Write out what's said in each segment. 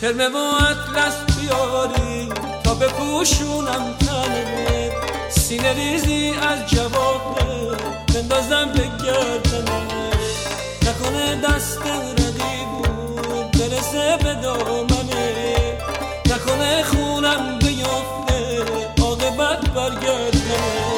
ترمه و اطلس بیاری تا بپوشونم تنت، سینه ریزی از جواهر بندازم به گردنت، نکنه دست رقیبون برسه به دامنه، نکنه خونم بیفته عاقبت برگردنه.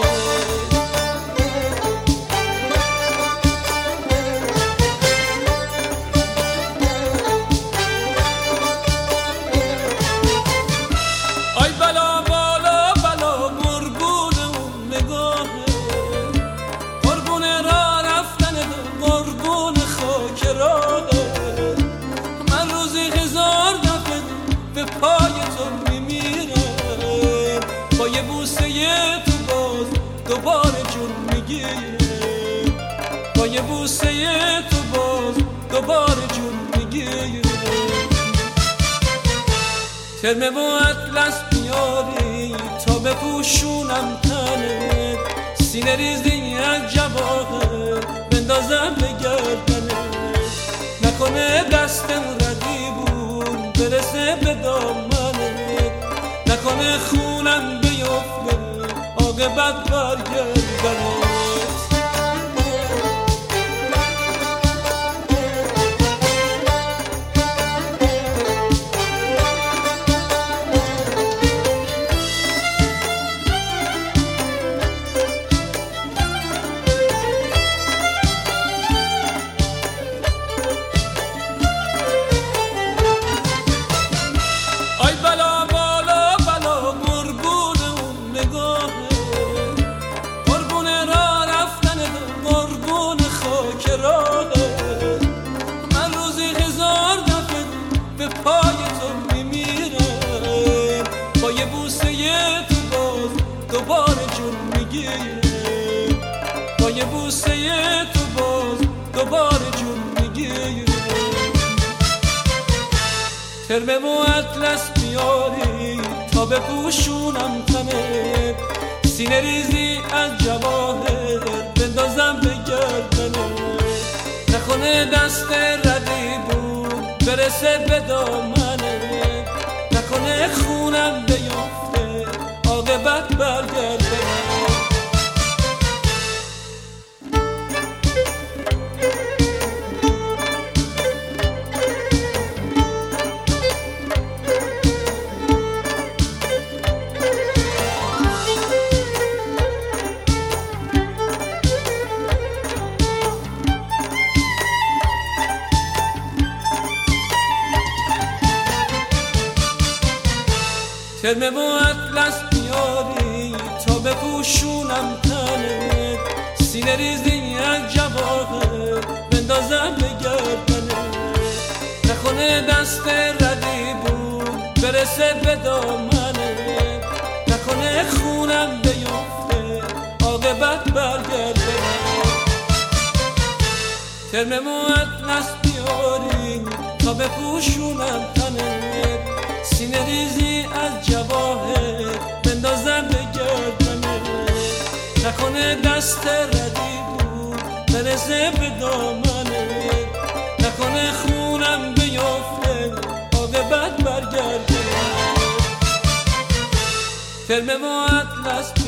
با یه بوسه تو باز دوباره جون میگیره، با یه بوسه تو باز دوباره جون میگیره. ترمه و اطلس بیاری تا بپوشونم تنت، سینه ریزی از جواهر بندازم به گردنت، نکنه دست رقیبون برسه به دامنت، نکنه خونم بیفته عاقبت برگردنت. من روزی هزار دفعه به پای تو میمیرم، با یه بوسه تو باز دوباره جون میگیره، با یه بوسه تو باز دوباره جون میگیره. ترمه و اطلس بیاری تا بپوشونم تنت، سینه ریزی از جواهر بندازم به گردنت، نکنه دست رقیبون برسه به دامنت، نکنه خونم بیفته عاقبت برگردنت. ترمه و اطلس بیاری تا بپوشونم تنت، سینه ریزی از جواهر بندازم به گردنت، نکنه دست رقیبون برسه به دامنت، نکنه خونم بیفته عاقبت برگردنت. ترمه و اطلس بیاری تا بپوشونم تنت، سینه ریزی از جواهر بندازم به گردنت، نکنه دست رقیبون برسه به دامنت، نکنه خونم بیفته عاقبت برگردنت. ترمه و اطلس